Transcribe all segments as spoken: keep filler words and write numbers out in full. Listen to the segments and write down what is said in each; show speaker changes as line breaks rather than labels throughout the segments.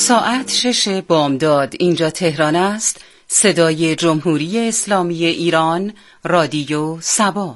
ساعت شش بامداد اینجا تهران است. صدای جمهوری اسلامی ایران، رادیو سبا.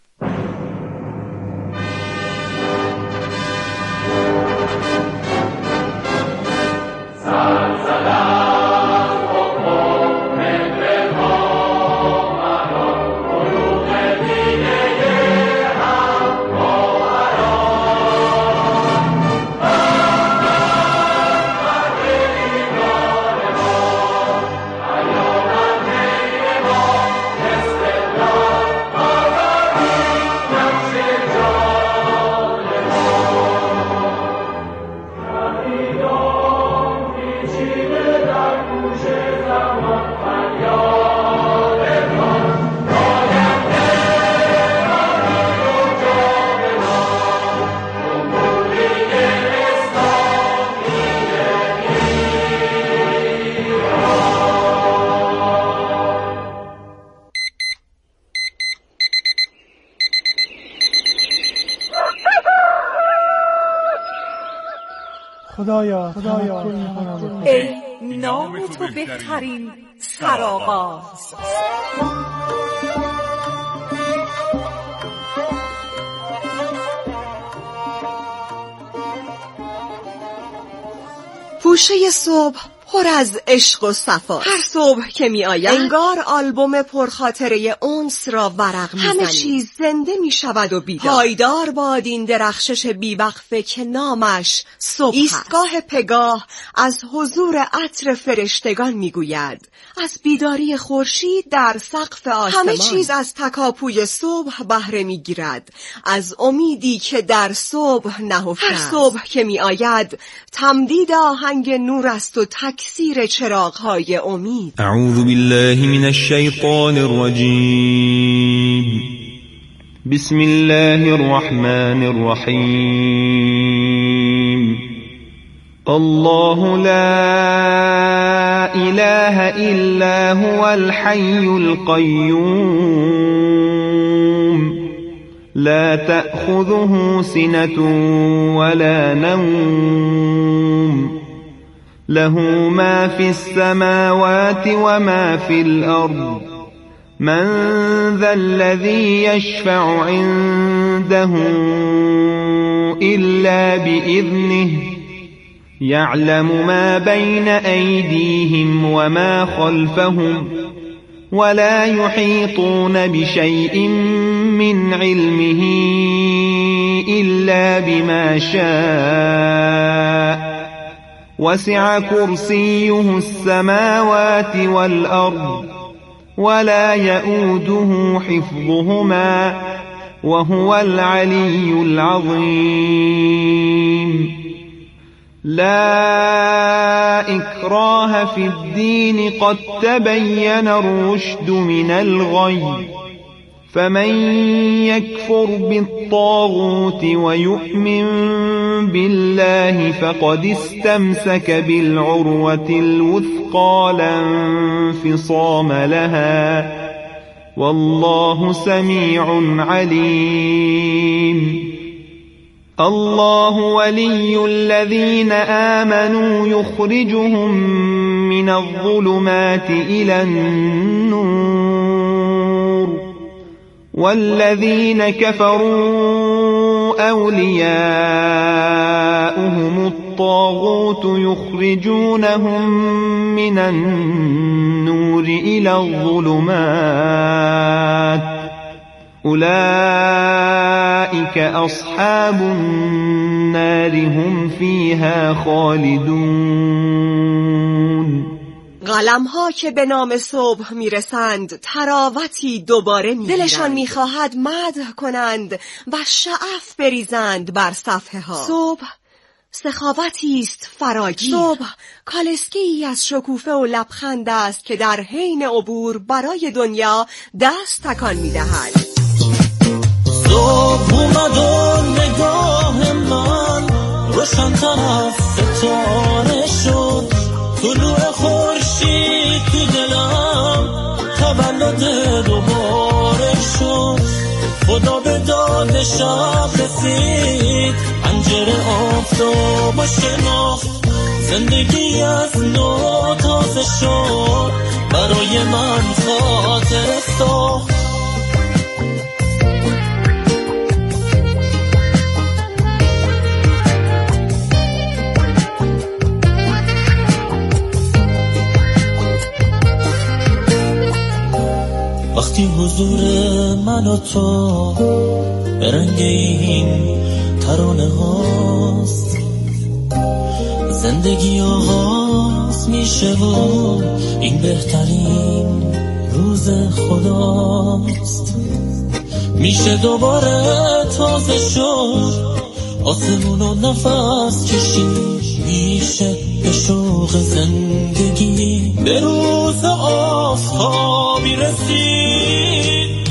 خدایا خدایا
ای نام تو بهترین سرآغاز،
پوشه صبح پر از عشق و صفا. هر صبح که می آید انگار آلبوم پرخاطره انس را ورق می زنی. همه چیز زنده می شود و بیدار. پایدار باد این درخشش بیوقفه که نامش صبح ایستگاه پگاه از حضور عطر فرشتگان می گوید، از بیداری خورشید در سقف آسمان. همه چیز از تکاپوی صبح بهره می گیرد، از امیدی که در صبح نهفته است. هر صبح که می آید تمدید آهنگ نور است و تکثیر چراغ‌های امید.
اعوذ بالله من الشیطان الرجیم. بسم الله الرحمن الرحیم. الله لا اله الا هو الحي القيوم لا تأخذه سنة ولا نوم له ما في السماوات وما في الأرض من ذا الذي يشفع عنده إلا بإذنه يعلم ما بين أيديهم وما خلفهم ولا يحيطون بشيء من علمه إلا بما شاء وسع كرسيه السماوات والأرض ولا يؤوده حفظهما وهو العلي العظيم. لا إكراه في الدين قد تبين الرشد من الغي فمن يكفر بالطاغوت ويؤمن بالله فقد استمسك بالعروة الوثقى لا انفصام لها والله سميع عليم. الله ولي الذين آمنوا يخرجهم من الظلمات إلى النور والذين كفروا أولياؤهم الطاغوت يخرجونهم من النور إلى الظلمات أولئك أصحاب النار هم فيها خالدون.
قلم‌ها که به نام صبح میرسند تراوتی دوباره می‌گیرند. دلشان می‌خواهد مدح کنند و شعف بریزند بر صفحه ها. صبح سخاوتی است فراگیر. صبح کالسکه‌ای از شکوفه و لبخند است که در حین عبور برای دنیا دست تکان می‌دهد.
صبح اومد و نگاه من روشن‌تر از ستاره شد، طلوع خورشید تو دلم تولد دوباره شد، خدا به داد شب رسید، پنجره آفتاب شناخت، زندگی از نو تازه شد، برای من خاطر ساخت. وقتی حضور من و تو به رنگ این ترانه هاست، زندگی آغاز میشه و این بهترین روز خداست. میشه دوباره تازه شد، آسمون و نفس کشید، میشه به شوق زندگی به روز آفتابی رسید.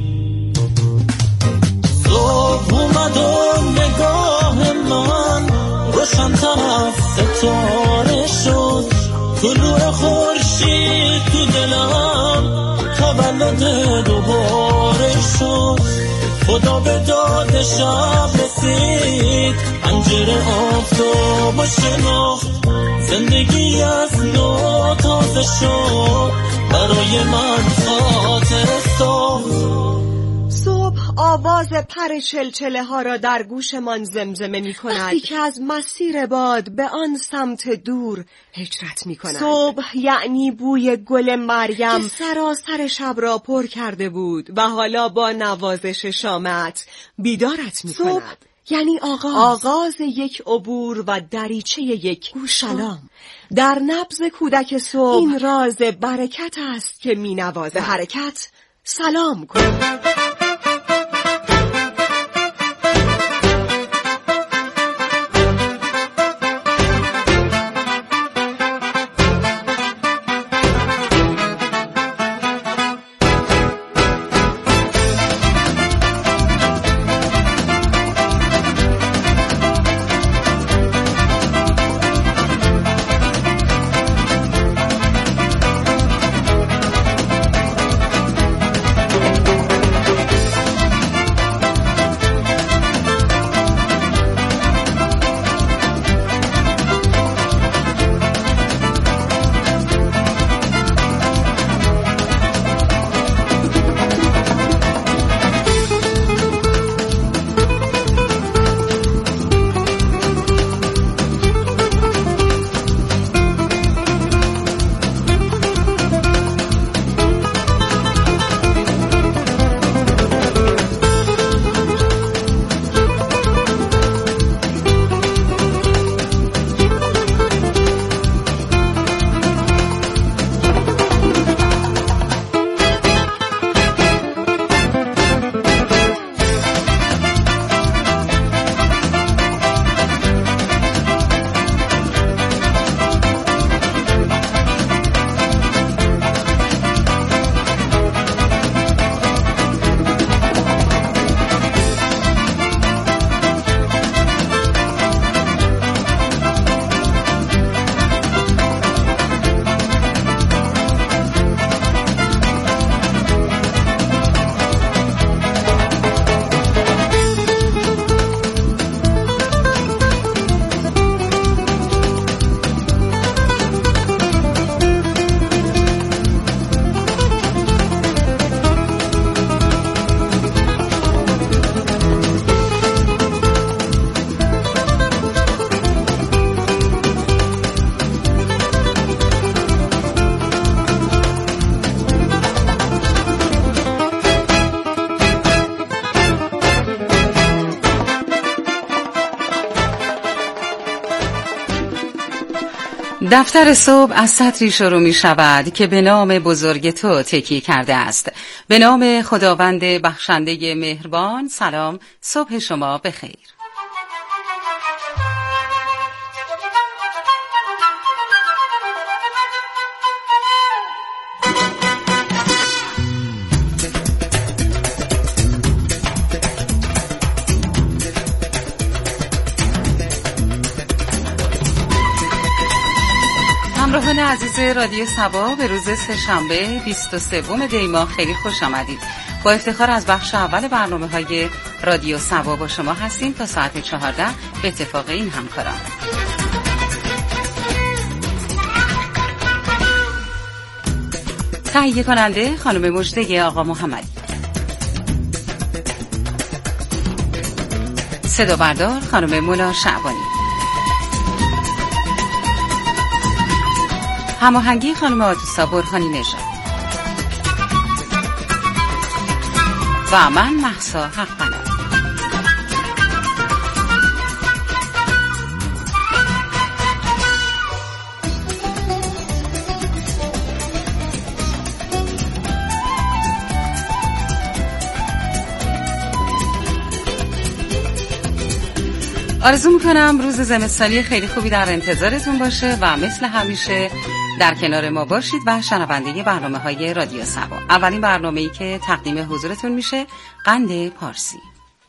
صبح اومد و نگاه من روشن‌تر از ستاره شد، طلوع خورشید تو دلم تولد دوباره شد. خدا به داد شب رسید، پنجره آفتاب شناخت، زندگی از نو تازه شد، برای من خاطر ساخت.
صبح آواز پر چلچله ها را در گوشمان زمزمه می کند، وقتی که از مسیر باد به آن سمت دور هجرت می کند. صبح یعنی بوی گل مریم که سراسر شب را پر کرده بود و حالا با نوازش شامت بیدارت می کند. صبح یعنی آغاز آغاز یک عبور و دریچه یک سلام. در نبض کودک صبح این راز برکت است که می نوازه. حرکت سلام کن.
دفتر صبح از سطری شروع می شود که به نام بزرگ تو تکیه کرده است. به نام خداوند بخشنده مهربان. سلام، صبح شما بخیر. همراهان عزیز رادیو صبا، به روز سه‌شنبه بیست و سوم دی ماه خیلی خوش آمدید. با افتخار از بخش اول برنامه‌های رادیو صبا با شما هستیم تا ساعت چهارده به اتفاق این همکاران. تهیه کننده خانم مژده آقا محمدی، صدا بردار خانم مولا شعبانی، هماهنگی خانم آدوسا برهانی نژاد و من مهسا حق‌بنا. آرزو میکنم روز زمستانی خیلی خوبی در انتظارتون باشه و مثل همیشه در کنار ما باشید و شنونده برنامه های رادیو سبا. اولین برنامه‌ای که تقدیم حضورتون میشه قند پارسی.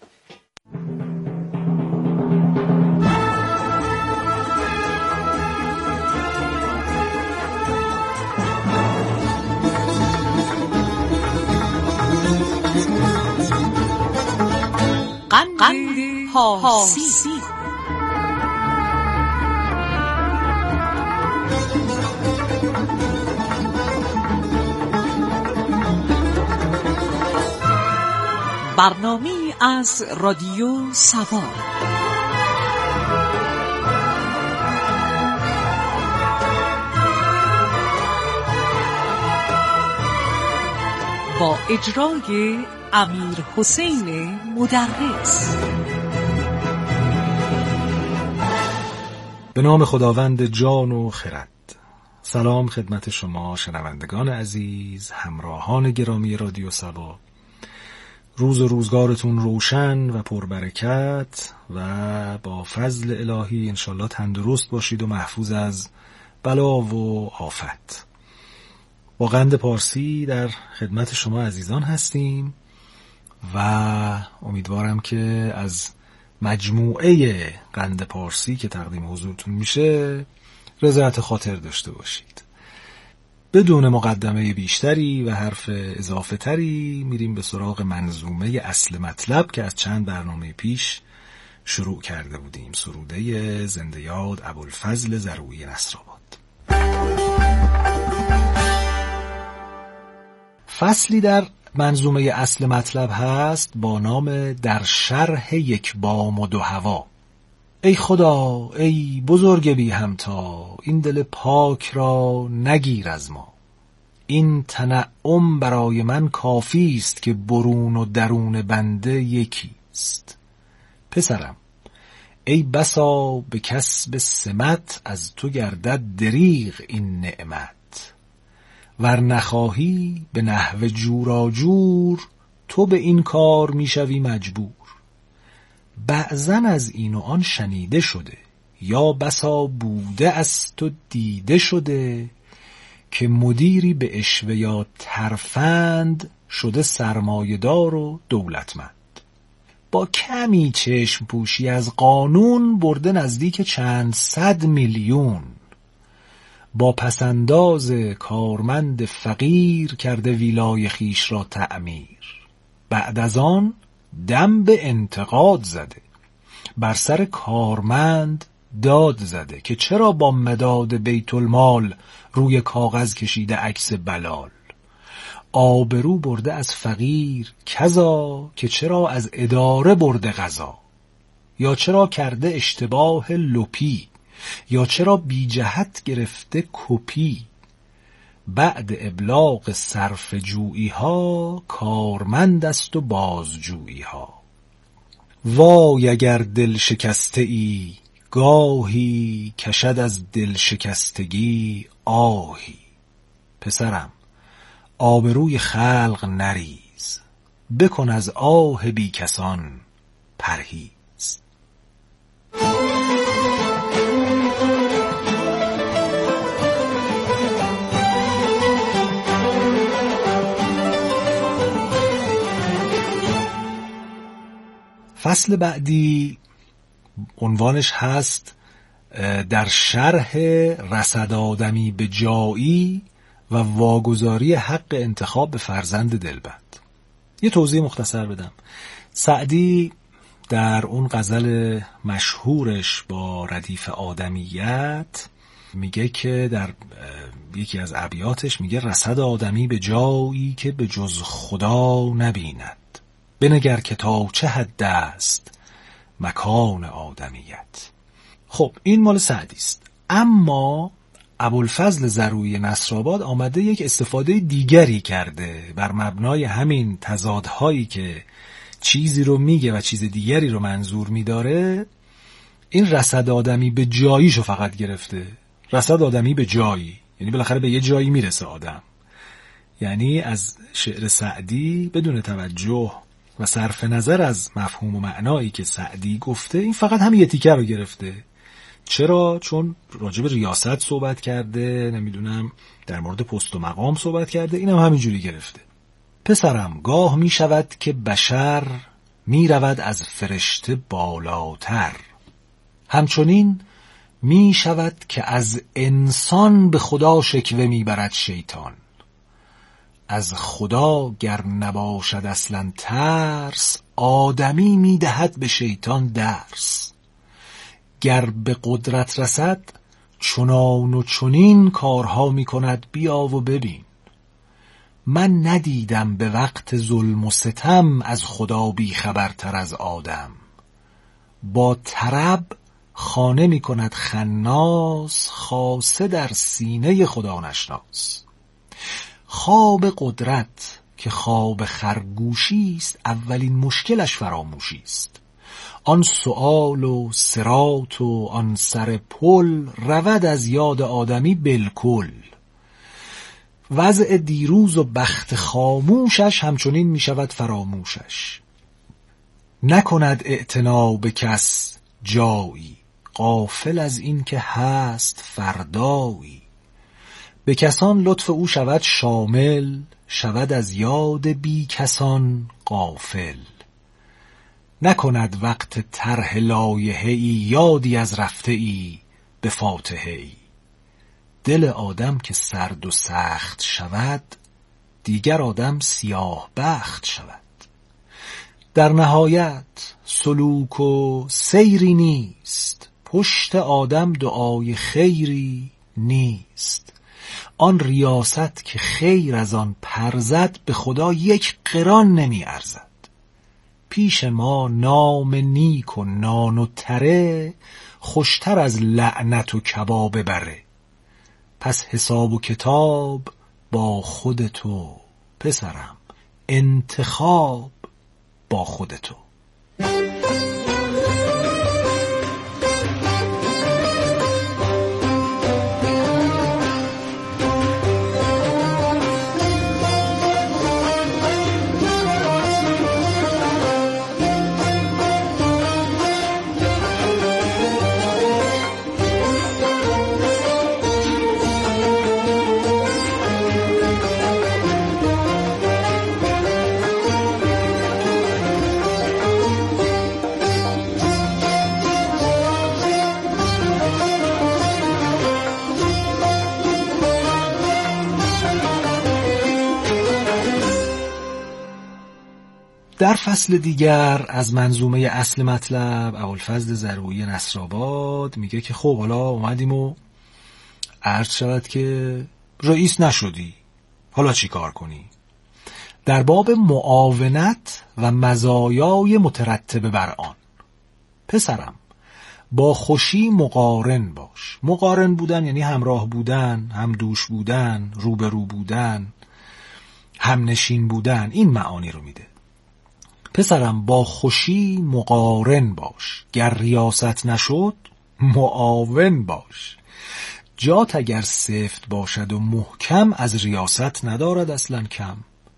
قند پارسی. برنامه از رادیو سبا. با اجرای امیر حسین مدرس.
به نام خداوند جان و خرد. سلام خدمت شما شنوندگان عزیز، همراهان گرامی رادیو سبا. روز و روزگارتون روشن و پربرکت و با فضل الهی انشالله تندرست باشید و محفوظ از بلا و آفت. با قند پارسی در خدمت شما عزیزان هستیم و امیدوارم که از مجموعه قند پارسی که تقدیم حضورتون میشه رضایت خاطر داشته باشید. بدون مقدمه بیشتری و حرف اضافه تری میریم به سراغ منظومه اصل مطلب که از چند برنامه پیش شروع کرده بودیم، سروده زنده یاد ابوالفضل زرویی نصرآباد. فصلی در منظومه اصل مطلب هست با نام در شرح یک بام و دو هوا. ای خدا، ای بزرگ بی همتا، این دل پاک را نگیر از ما. این تنعم برای من کافی است که برون و درون بنده یکیست. پسرم، ای بسا به کسب سمت از تو گردد دریغ این نعمت. ور نخواهی به نحو جوراجور تو به این کار میشوی مجبور. بعضن از این و آن شنیده شده، یا بسا بوده است و دیده شده، که مدیری به عشوه یا ترفند شده سرمایه‌دار و دولتمند. با کمی چشم پوشی از قانون برده نزدیک چند صد میلیون. با پسنداز کارمند فقیر کرده ویلای خیش را تعمیر. بعد از آن دم به انتقاد زده، بر سر کارمند داد زده که چرا با مداد بیت المال روی کاغذ کشیده عکس بلال. آبرو برده از فقیر کذا که چرا از اداره برده قضا. یا چرا کرده اشتباه لپی، یا چرا بی جهت گرفته کپی. بعد ابلاغ صرف جویی ها کارمند است و بازجویی ها. وای اگر دل شکسته ای گاهی، کشد از دل شکستگی آهی. پسرم، آبروی خلق نریز، بکن از آه بی کسان پرهیز. فصل بعدی عنوانش هست در شرح رسد آدمی به جایی و واگذاری حق انتخاب به فرزند دلبند. یه توضیح مختصر بدم. سعدی در اون غزل مشهورش با ردیف آدمیت میگه که در یکی از ابیاتش میگه رسد آدمی به جایی که به جز خدا نبیند، بنگر که تا چه حد است مکان آدمیت. خب این مال سعدی است. اما ابوالفضل زرویی نصرآباد آمده یک استفاده دیگری کرده بر مبنای همین تضادهایی که چیزی رو میگه و چیز دیگری رو منظور میداره. این رسد آدمی به جاییشو فقط گرفته. رسد آدمی به جایی یعنی بالاخره به یه جایی میرسه آدم. یعنی از شعر سعدی بدون توجه و صرف نظر از مفهوم و معنایی که سعدی گفته، این فقط همین یه تیکه رو گرفته. چرا؟ چون راجب ریاست صحبت کرده، نمیدونم در مورد پست و مقام صحبت کرده، اینم هم همینجوری گرفته. پسرم گاه می شود که بشر می رود از فرشته بالاتر، همچنین می شود که از انسان به خدا شکوه می برد شیطان. از خدا گر نباشد اصلا ترس، آدمی می دهد به شیطان درس. گر به قدرت رسد چنان و چنین کارها می کند، بیا و ببین. من ندیدم به وقت ظلم و ستم، از خدا بی خبرتر از آدم. با طرب خانه می کند خناس، خاصه در سینه خدا نشناس. خواب قدرت که خواب خرگوشی است، اولین مشکلش فراموشی است. آن سؤال و صراط و آن سر پل، رود از یاد آدمی بالکل. وضع دیروز و بخت خاموشش، همچنین می شود فراموشش. نکند اعتنا به کس جایی، غافل از این که هست فردایی. به کسان لطف او شود شامل، شود از یاد بی کسان غافل. نکند وقت طرح لایحه‌ای، یادی از رفته‌ای به فاتحه‌ای. دل آدم که سرد و سخت شود، دیگر آدم سیاه بخت شود. در نهایت سلوک و سیری نیست، پشت آدم دعای خیری نیست. آن ریاست که خیر از آن پرزد، به خدا یک قران نمی ارزد. پیش ما نام نیک و نان و تره، خوشتر از لعنت و کباب بره. پس حساب و کتاب با خود تو، پسرم انتخاب با خود تو. در فصل دیگر از منظومه اصل مطلب، ابوالفضل زرویی نصرآباد میگه که خب حالا اومدیم و عرض شود که رئیس نشدی، حالا چی کار کنی؟ در باب معاونت و مزایای مترتب بر آن. پسرم با خوشی مقارن باش. مقارن بودن یعنی همراه بودن، هم دوش بودن، روبرو بودن، هم نشین بودن، این معانی رو میده. پسرم با خوشی مقارن باش، گر ریاست نشد معاون باش. جات اگر سفت باشد و محکم، از ریاست ندارد اصلا کم.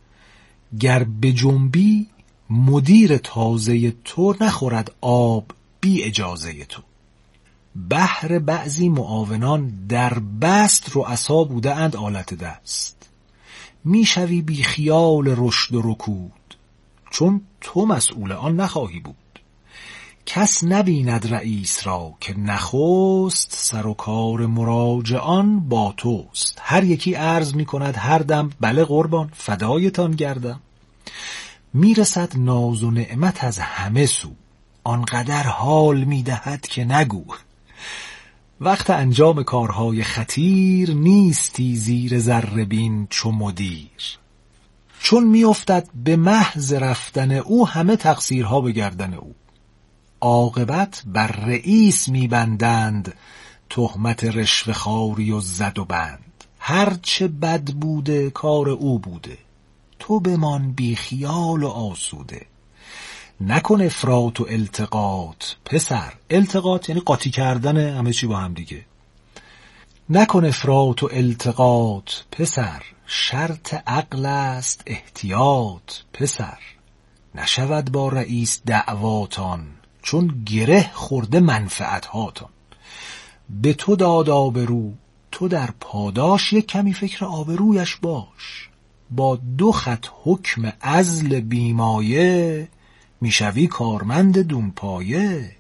گر به جنبی مدیر تازه تو، نخورد آب بی اجازه تو. بهر بعضی معاونان در بست، رؤسا بوده اند آلت دست. میشوی بی خیال رشد و رکود، چون تو مسئول آن نخواهی بود. کس نبیند رئیس را که نخست، سر و کار مراجعان با توست. هر یکی عرض می کند هر دم، بله قربان فدایتان گردم. میرسد ناز و نعمت از همه سو، آنقدر حال می دهد که نگو. وقت انجام کارهای خطیر نیستی زیر ذره بین چو مدیر. چون میافتد به محض رفتن او همه تقصیرها به گردن او. عاقبت بر رئیس میبندند تهمت رشوه خواری و زد و بند. هرچه بد بوده کار او بوده، تو بمان بی خیال و آسوده. نکن افراط و التقاط پسر. التقاط یعنی قاطی کردن همه چی با هم دیگه. نکن افراط و التقاط پسر، شرط عقل است احتیاط پسر. نشود با رئیس دعواتان، چون گره خورده منفعت هاتان. به تو داد آبرو، تو در پاداش یک کمی فکر آبرویش باش. با دو خط حکم عزل بیمایه، میشوی کارمند دون پایه.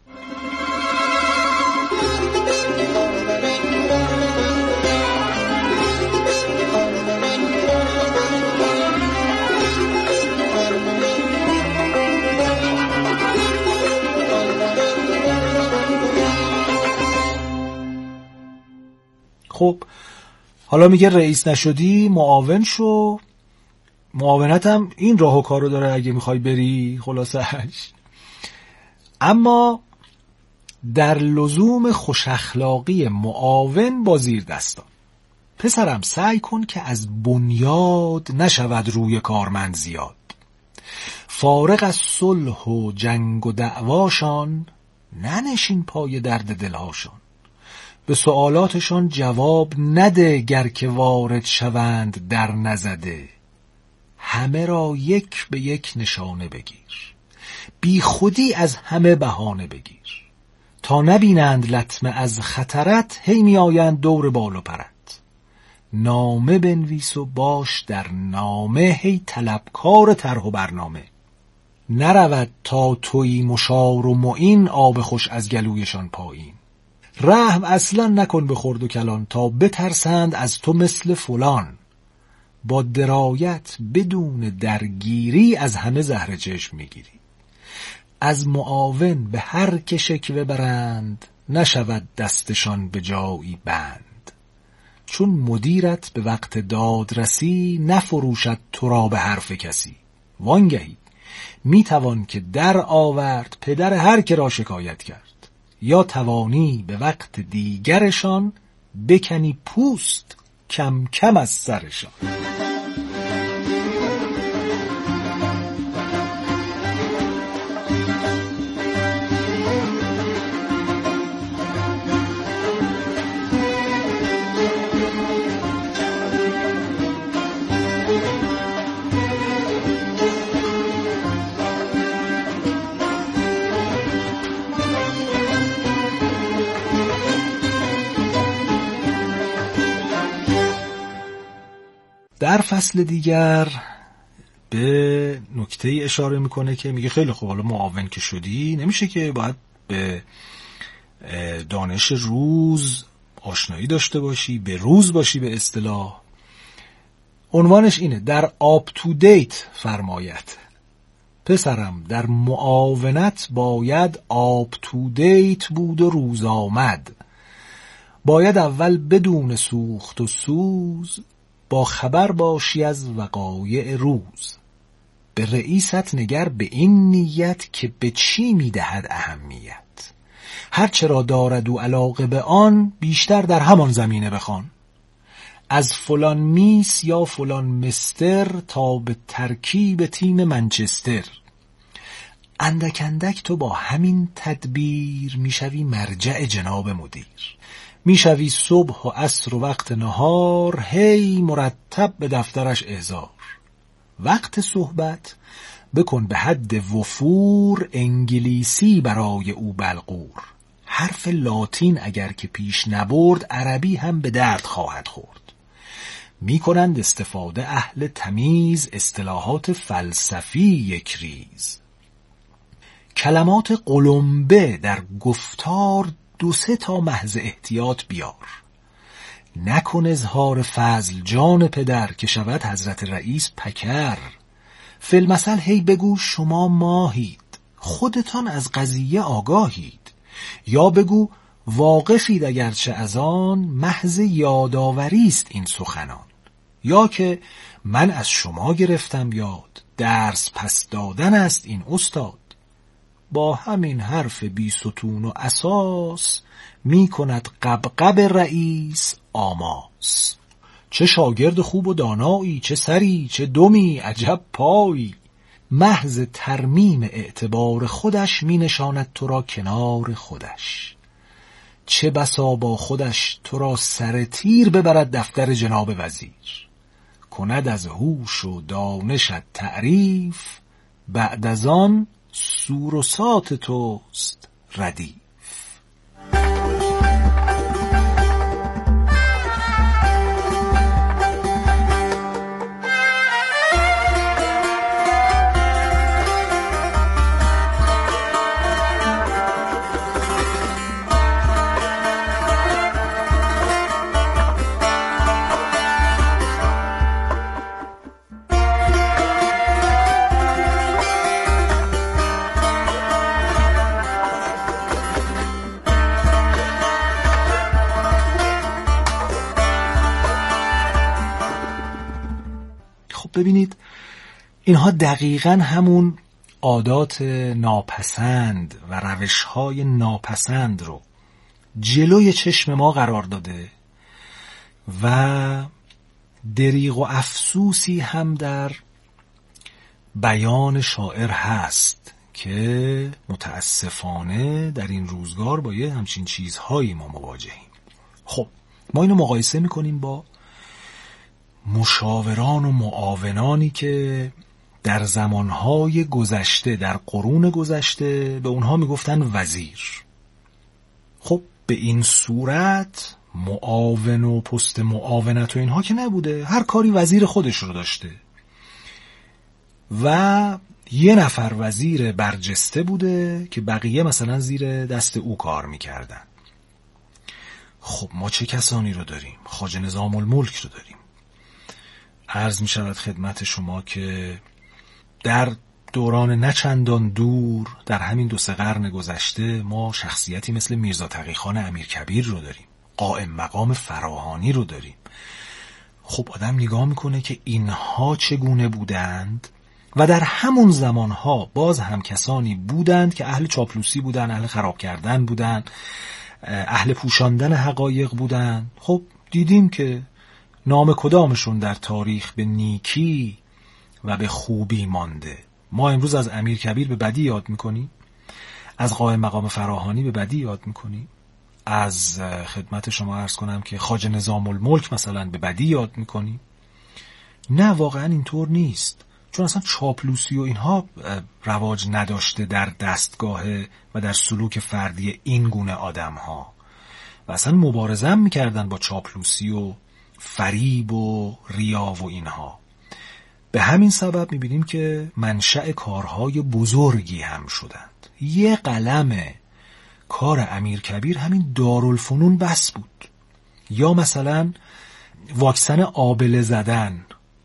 خب حالا میگه رئیس نشدی معاون شو. معاونت هم این راه و کارو داره اگه میخوای بری خلاصهش. اما در لزوم خوش اخلاقی معاون با زیر دستان. پسرم سعی کن که از بنیاد نشود روی کارمند زیاد. فارغ از صلح و جنگ و دعواشان، ننشین پای درد دلهاشان. به سوالاتشان جواب نده، گر که وارد شوند در نزده. همه را یک به یک نشانه بگیر، بی خودی از همه بهانه بگیر. تا نبینند لطمه از خطرت، هی می آیند دور بال و پرت. نامه بنویس و باش در نامه، هی طلبکار طرح و برنامه. نرود تا تویی مشار و معین، آب خوش از گلویشان پایین. رحم اصلا نکن به خرد و کلان، تا بترسند از تو مثل فلان. با درایت بدون درگیری، از همه زهر چشم میگیری. از معاون به هر که شکوه برند، نشود دستشان به جایی بند. چون مدیرت به وقت دادرسی، نفروشد تو را به حرف کسی. وانگهی میتوان که در آورد، پدر هر که را شکایت کرد. یا توانی به وقت دیگرشان، بکنی پوست کم کم از سرشان. در فصل دیگر به نکته اشاره میکنه که میگه خیلی خوب، حالا معاون که شدی، نمیشه که باید به دانش روز آشنایی داشته باشی، به روز باشی به اصطلاح. عنوانش اینه: در آپ تو دیت فرمایت. پسرم در معاونت باید آپ تو دیت بود و روز آمد. باید اول بدون سوخت و سوز، با خبر باشی از وقایع روز. به رئیست نگر به این نیت، که به چی میدهد اهمیت. هر چرا دارد و علاقه به آن، بیشتر در همان زمینه بخوان. از فلان میس یا فلان مستر، تا به ترکیب تیم منچستر. اندک اندک تو با همین تدبیر، میشوی مرجع جناب مدیر. میشوی صبح و عصر و وقت نهار، هی مرتب به دفترش احضار. وقت صحبت بکن به حد وفور، انگلیسی برای او بلغور. حرف لاتین اگر که پیش نبرد، عربی هم به درد خواهد خورد. میکنند استفاده اهل تمیز، اصطلاحات فلسفی یک ریز. کلمات قلمبه در گفتار، دو سه تا محض احتیاط بیار. نکن اظهار فضل جان پدر، که شود حضرت رئیس پکر. فی المثل هی بگو شما ماهید، خودتان از قضیه آگاهید. یا بگو واقفید اگرچه از آن، محض یادآوری است این سخنان. یا که من از شما گرفتم یاد، درس پس دادن است این استاد. با همین حرف بی ستون و اساس، می کند قبقب رئیس آماس. چه شاگرد خوب و دانایی، چه سری چه دمی عجب پایی. محض ترمیم اعتبار خودش، می نشاند تو را کنار خودش. چه بسا با خودش تو را سر تیر، ببرد دفتر جناب وزیر. کند از هوش و دانشت تعریف، بعد از آن سور و سات توست ردیف. ببینید اینها دقیقاً همون عادات ناپسند و روش‌های ناپسند رو جلوی چشم ما قرار داده و دریغ و افسوسی هم در بیان شاعر هست که متاسفانه در این روزگار با یه همچین چیزهایی ما مواجهیم. خب ما اینو مقایسه میکنیم با مشاوران و معاونانی که در زمانهای گذشته، در قرون گذشته به اونها میگفتن وزیر. خب به این صورت معاون و پست معاونت و اینها که نبوده، هر کاری وزیر خودش رو داشته و یه نفر وزیر برجسته بوده که بقیه مثلا زیر دست او کار میکردن. خب ما چه کسانی رو داریم؟ خواجه نظام الملک رو داریم. عرض می شود خدمت شما که در دوران نچندان دور، در همین دو سه قرن گذشته، ما شخصیتی مثل میرزا تقی‌خان امیرکبیر رو داریم، قائم مقام فراهانی رو داریم. خب آدم نگاه میکنه که اینها چگونه بودند و در همون زمانها باز هم کسانی بودند که اهل چاپلوسی بودند، اهل خراب کردن بودند، اهل پوشاندن حقایق بودند. خب دیدیم که نام کدامشون در تاریخ به نیکی و به خوبی مانده. ما امروز از امیرکبیر به بدی یاد میکنیم، از قائم مقام فراهانی به بدی یاد میکنیم، از خدمت شما عرض کنم که خواجه نظام الملک مثلا به بدی یاد میکنیم. نه، واقعا اینطور نیست، چون اصلا چاپلوسی و اینها رواج نداشته در دستگاه و در سلوک فردی این گونه آدم ها و اصلا مبارزه هم میکردن با چاپلوسی و فریب و ریا و اینها. به همین سبب میبینیم که منشأ کارهای بزرگی هم شدند. یه قلم کار امیرکبیر همین دارالفنون بس بود. یا مثلا واکسن آبله زدن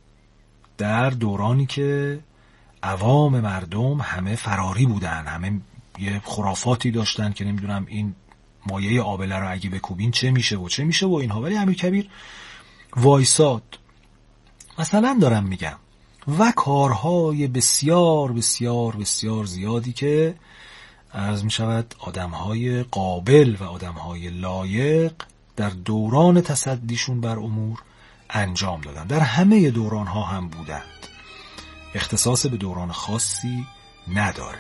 در دورانی که عوام مردم همه فراری بودن، همه یه خرافاتی داشتن که نمیدونم این مایه آبله رو اگه بکوبین چه میشه و چه میشه و اینها، ولی امیرکبیر وایساد. مثلا دارم میگم و کارهای بسیار بسیار بسیار زیادی که عرض میشود آدمهای قابل و آدمهای لایق در دوران تصدیشون بر امور انجام دادن. در همه دورانها هم بودند، اختصاص به دوران خاصی نداره.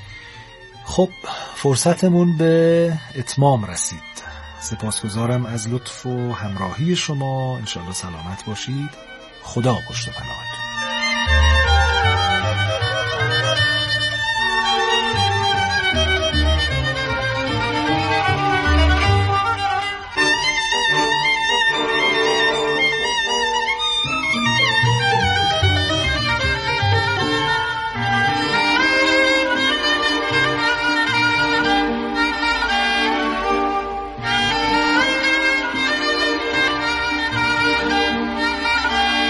خب فرصتمون به اتمام رسید. سپاسگزارم از لطف و همراهی شما. انشاءالله سلامت باشید. خدا پشت و پناهتون.